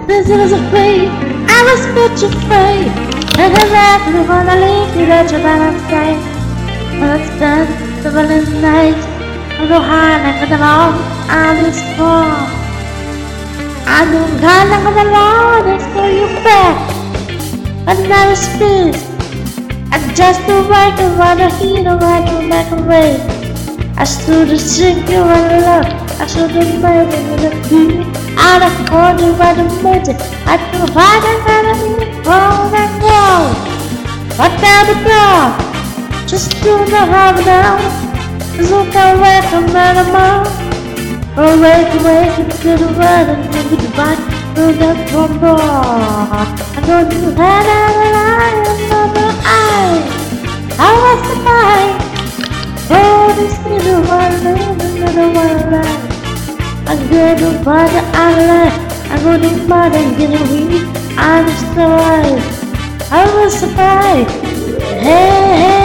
This was afraid, I was much afraid. And I left me when I leave you that you're gonna say. Well, it's done, the villain night. I go high like the law, I'm this far. I go high like the law, they throw you back. I never speak. I just do right to run a hero, right to make a way. I stood to sink you in love. I should have made it with a beat. Out of corner by the magic. I feel hard and oh my God. What down the ground? Just do not have it now. Look away from that amount. Awake to the world and then goodbye to the combo. I know you had a lie, another eye. I was the mind. Oh, this little one, another one life. I'm gonna find the outline. I'm gonna find and get away. I'm still alive. I was surprised. Hey, hey.